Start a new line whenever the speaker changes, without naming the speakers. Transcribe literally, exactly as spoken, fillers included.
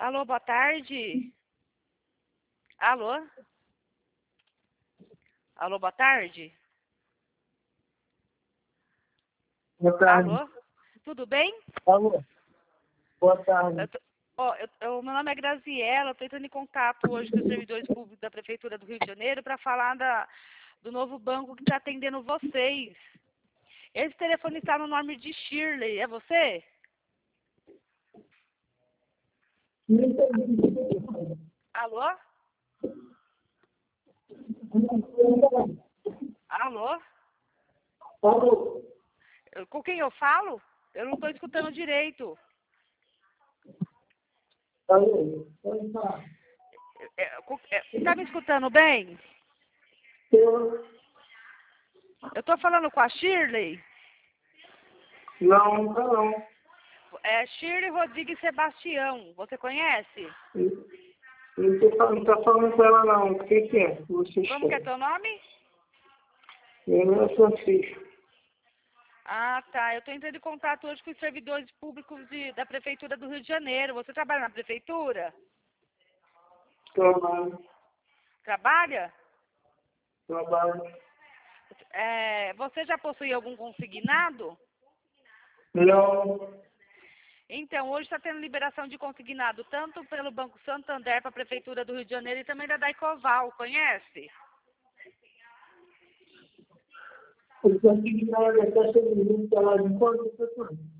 Alô, boa tarde. Alô? Alô, boa tarde.
Boa tarde.
Alô? Tudo bem?
Alô. Boa tarde.
Eu tô- ó, eu, eu- meu nome é Graziela, estou entrando em contato hoje com os servidores públicos da Prefeitura do Rio de Janeiro para falar da, do novo banco que está atendendo vocês. Esse telefone está no nome de Shirley, é você? Alô? Alô?
Alô.
Eu- com quem eu falo? Eu não estou escutando direito.
Alô.
Está me escutando bem?
Eu...
Eu estou falando com a Shirley.
Não, não, não.
É Shirley Rodrigues Sebastião. Você conhece?
Não tô falando, não tá falando com ela não. O que que é? Você
Como que é
chama?
teu nome?
Meu nome é Francisco.
Ah, tá. Eu estou entrando em contato hoje com os servidores públicos de, da Prefeitura do Rio de Janeiro. Você trabalha na Prefeitura?
Trabalho.
Trabalha?
Trabalho.
É, você já possui algum consignado?
Não.
Então, hoje está tendo liberação de consignado tanto pelo Banco Santander para a Prefeitura do Rio de Janeiro e também da Daicoval. Conhece?
Eu tenho que dar a taxa de juros lá de quanto, pessoal?